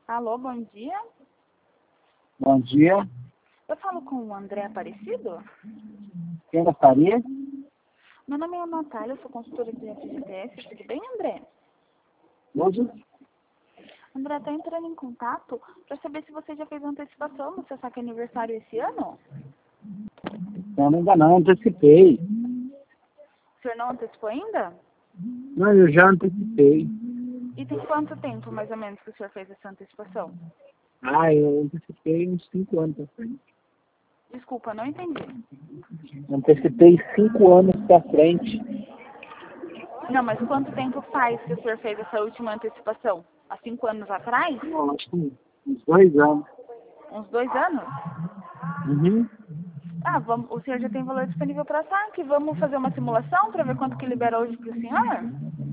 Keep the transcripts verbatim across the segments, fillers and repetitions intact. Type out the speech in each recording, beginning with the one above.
Alô, bom dia. Bom dia. Eu falo com o André Aparecido? Quem gostaria? Meu nome é Natália, eu sou consultora de F G T S. Tudo bem, André? Hoje? André, está entrando em contato para saber se você já fez antecipação no seu saque aniversário esse ano? Não, ainda não, antecipei. O senhor não antecipou ainda? Não, eu já antecipei. E tem quanto tempo, mais ou menos, que o senhor fez essa antecipação? Ah, eu antecipei uns cinco anos pra frente. Desculpa, não entendi. Antecipei cinco anos pra frente. Não, mas quanto tempo faz que o senhor fez essa última antecipação? Há cinco anos atrás? Não, acho que uns dois anos. Uns dois anos? Uhum. Ah, vamos, o senhor já tem valor disponível para saque. Vamos fazer uma simulação para ver quanto que libera hoje para o senhor?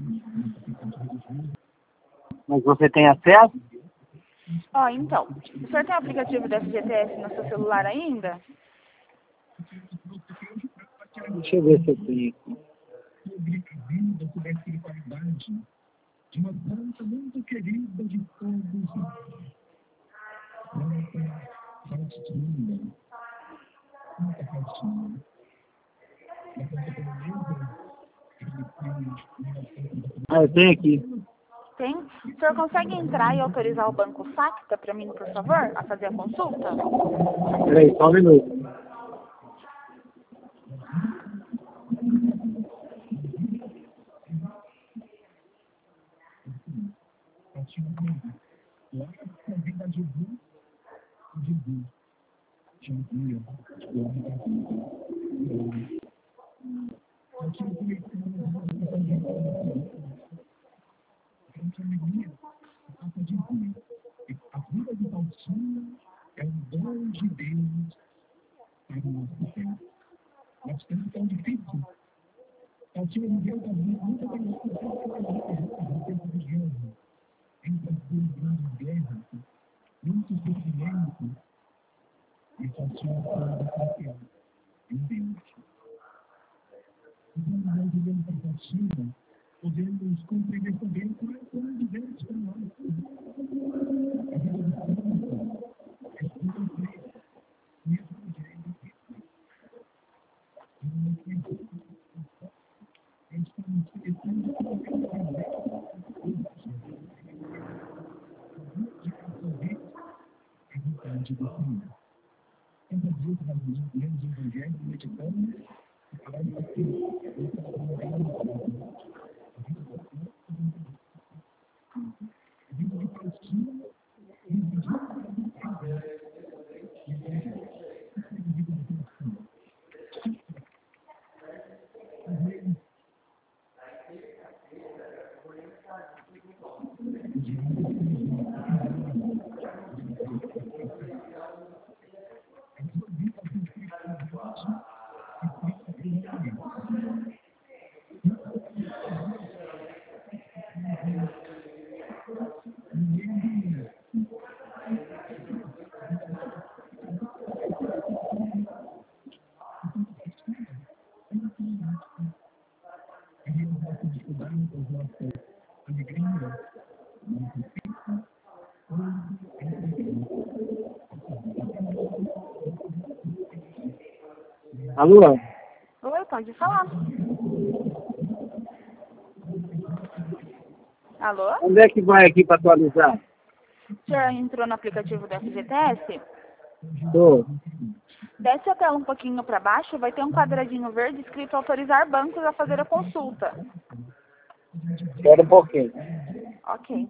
Mas você tem acesso? Ó, então, o senhor tem o aplicativo da F G T S no seu celular ainda? Deixa eu ver se eu tenho aqui. De uma planta muito querida de todos. Planta Faustina. Planta Faustina. A planta beleza, Ah, eu tenho aqui. Tem? O senhor consegue entrar e autorizar o banco Facta para mim, por favor, a fazer a consulta? Peraí, só um minuto. lá na vida de Jesus, Jesus, Jesus, aqui eu comecei a alegria, a passa de Deus. A vida de Faustina é um dom de Deus para o nosso tempo. Nosso tempo tão difícil. Faustina viveu também muita velocidade no tempo de guerra. Entre as duas grandes guerras, muito sofrimento, e Faustina foi confiar em Deus. Então, nós olhamos para Faustina, podemos compreender também qual é o plano de Deus para nós. A vida do santo é complexa e evangélica. Estamos esquecendo que o Deus é a vontade do Senhor. Quantas vezes nós lemos o Evangelho, meditamos e falamos assim, a vida de Faustina, Alô? Oi, pode falar. Alô? Onde é que vai aqui para atualizar? O senhor entrou no aplicativo da F G T S? Tô. Desce a tela um pouquinho para baixo, vai ter um quadradinho verde escrito autorizar bancos a fazer a consulta. Espera um pouquinho. Ok.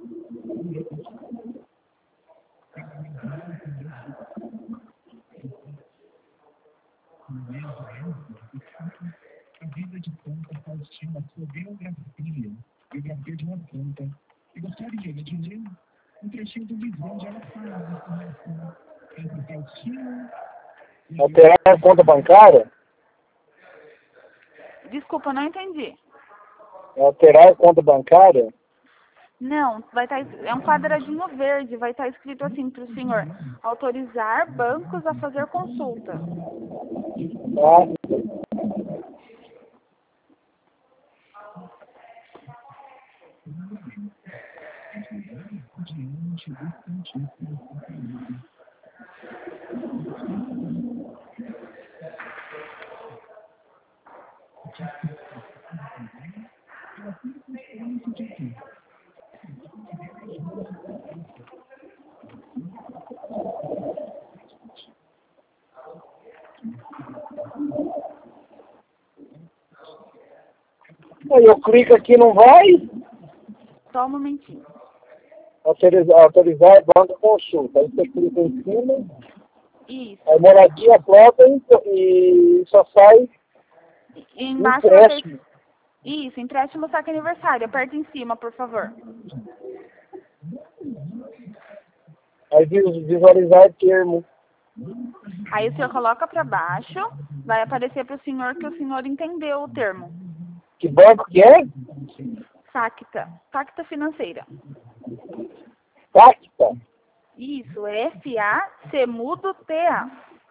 a vida de Santa Faustina, a sua biografia, biografia de uma santa. E gostaria de ler um trechinho do livro onde ela fala dessa relação entre Faustina e Alterar a conta bancária? Desculpa, não entendi. Alterar a conta bancária? Não, vai estar, é um quadradinho verde, vai estar escrito assim para o senhor, autorizar bancos a fazer consulta. Tá. diante do Santíssimo Sacramento. Aí eu clico aqui, não vai. Só um momentinho. Autorizar, autorizar banco consulta. Aí você clica em cima, Isso. aí moradia, prova e só sai E embaixo vai ter... empréstimo. Isso, empréstimo saque aniversário. Aperta em cima, por favor. Aí vis- visualizar termo. Aí o senhor coloca para baixo, vai aparecer para o senhor que o senhor entendeu o termo. Que banco que é? Facta. Facta financeira. Facta. Isso, F A C mudo T A.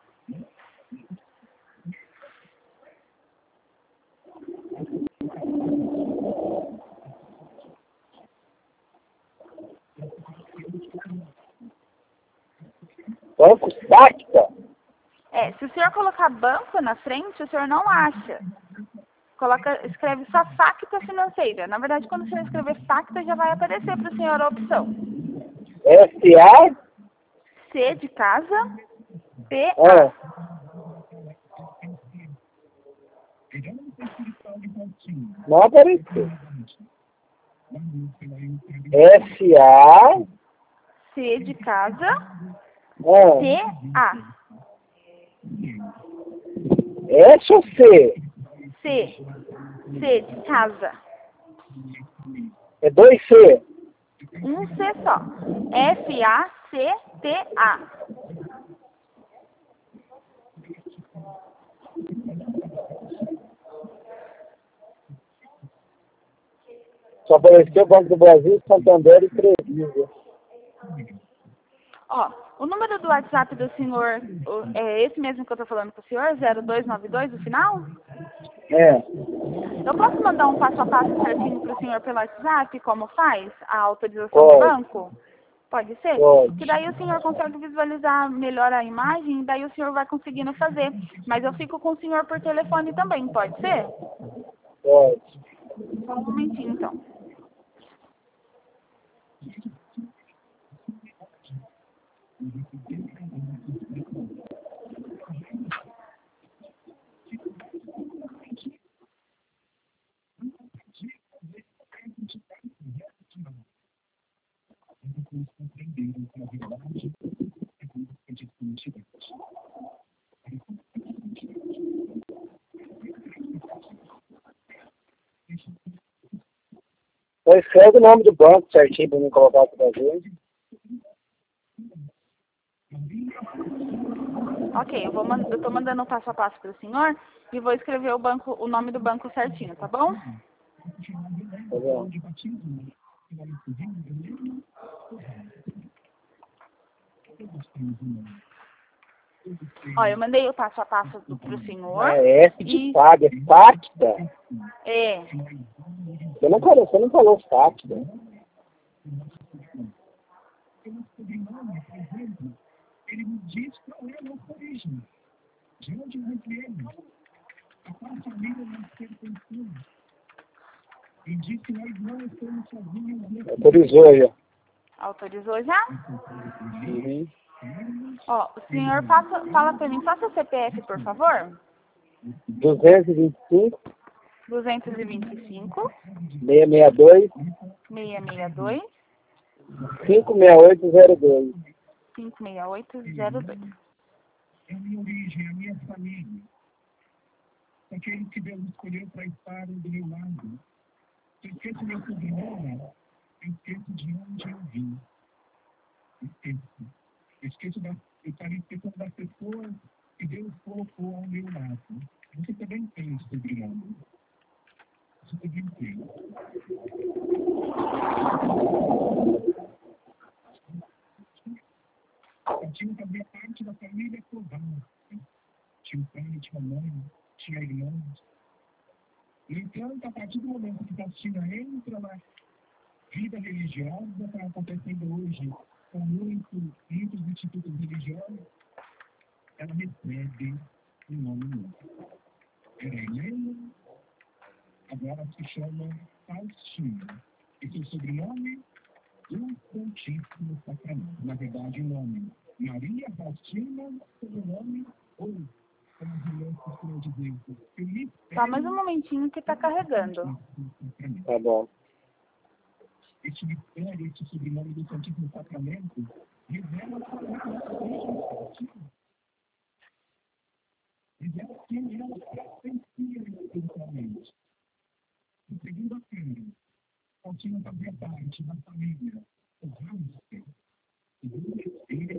Banco Facta. É, se o senhor colocar banco na frente, o senhor não acha. Coloca, escreve só Facta financeira. Na verdade, quando o senhor escrever Facta, já vai aparecer para o senhor a opção. F A C de casa, P A. Ah, não apareceu. F A C de casa, Ah, T A. S ou C? C. C de casa. É dois C. Um C só. F A C T A. Só apareceu o Banco do Brasil, Santander e Crevisa. Ó, o número do WhatsApp do senhor o- é esse mesmo que eu tô falando com o senhor? zero dois nove dois no final? É. Eu posso mandar um passo a passo certinho pro senhor pelo WhatsApp, como faz a autorização Pode. do banco? Pode ser? Pode. Que daí o senhor consegue visualizar melhor a imagem e daí o senhor vai conseguindo fazer. Mas eu fico com o senhor por telefone também, pode ser? Pode. Só um momentinho, então. Então escreve o nome do banco certinho para me colocar aqui pra gente. Ok, eu vou man- eu tô mandando um passo a passo pro senhor e vou escrever o banco, o nome do banco certinho, tá bom? Tá bom? Ó, eu mandei o passo a passo do, pro senhor. É F de E paga, é Facta. é, Você não falou, você não falou Facta. Ele me diz qual é a nossa origem. De onde nós viemos. A qual família nós pertencemos. E diz que nós não estamos sozinhos. Autorizou aí, ó. autorizou já? Uhum. Ó, o senhor faça, fala pra mim, faça o C P F, por favor. duzentos e vinte e cinco, duzentos e vinte e cinco, seiscentos e sessenta e dois, seiscentos e sessenta e dois, quinhentos e sessenta e oito zero dois. quinhentos e sessenta e oito zero dois. É a minha origem, é a minha família. Aquele que Deus escolheu para estar do meu lado. Eu esqueço meu sobrenome, eu esqueço de onde eu vim. Esqueço. Eu esqueço da, eu estarei esquecendo das pessoas que Deus colocou ao meu lado. Você também tem esse sobrenome. Você também tem. Eu tinha também parte da família toda. Tinha pai, tinha mãe, tinha irmãos. No entanto, a partir do momento que a Tina entra na, vida religiosa está acontecendo hoje com muitos, muitos institutos religiosos, ela recebe um nome novo. Era Helena, agora se chama Faustina. E seu sobrenome, o Santíssimo Sacramento. Na verdade, o nome Maria Faustina, sobrenome ou, como as mulheres costumam dizer, Felipe. Só mais um momentinho que está carregando. Tá bom. Este mistério, este sobrenome do Santíssimo Sacramento, revela revela quem ela pertencia espiritualmente. Em segunda-feira, Faustina fazia parte da família Rauster. Segunda-feira,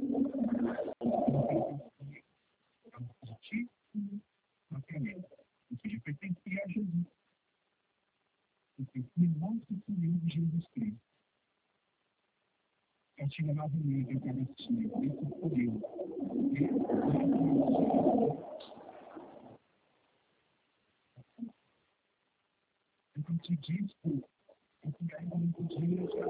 o Santíssimo Sacramento, ou seja, pertencia a Jesus. Porque nosso Senhor Jesus Cristo. Faustina novamente a Eucaristia, isso por eu. Então, te diz que eu ainda não podia já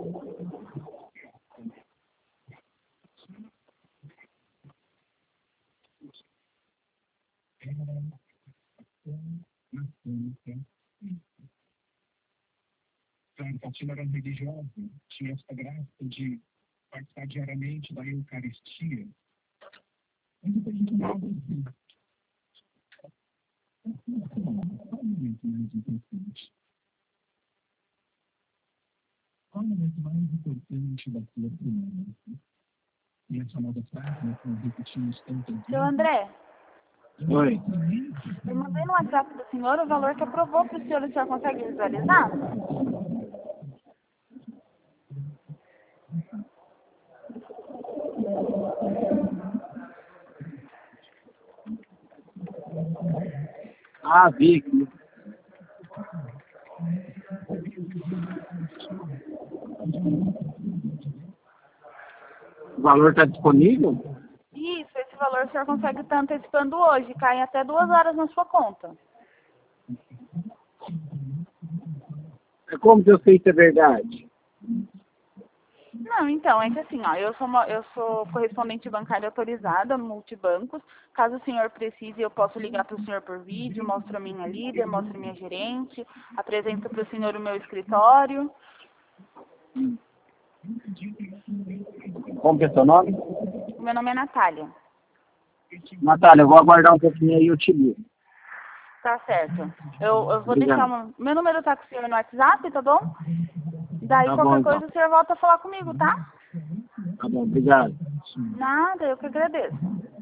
a Faustina era religiosa, tinha essa graça de participar diariamente da Eucaristia. Mas depois a gente não pode dizer. Qual é o momento mais importante? Qual é o momento mais importante da sua semana? E essa nova frase, né, que nós repetimos tantas vezes. Seu André, Oi. eu mandei no WhatsApp do senhor o valor que aprovou para o senhor. O senhor consegue visualizar? Ah, vi aqui. O valor está disponível? Isso, esse valor o senhor consegue estar antecipando hoje. Cai até duas horas na sua conta. É como que eu sei se é verdade? Não, então, é que assim, ó, eu sou, uma, eu sou correspondente bancária autorizada no Multibancos. Caso o senhor precise, eu posso ligar para o senhor por vídeo, mostro a minha líder, mostro a minha gerente, apresento para o senhor o meu escritório. Como que é seu nome? O meu nome é Natália. Natália, eu vou aguardar um pouquinho aí e eu te ligo. Tá certo. Eu, eu vou Obrigado. deixar uma... Meu número tá com o senhor no WhatsApp, tá bom? Daí Tá qualquer bom, então. coisa o senhor volta a falar comigo, tá? Tá bom, obrigado. Nada, eu que agradeço.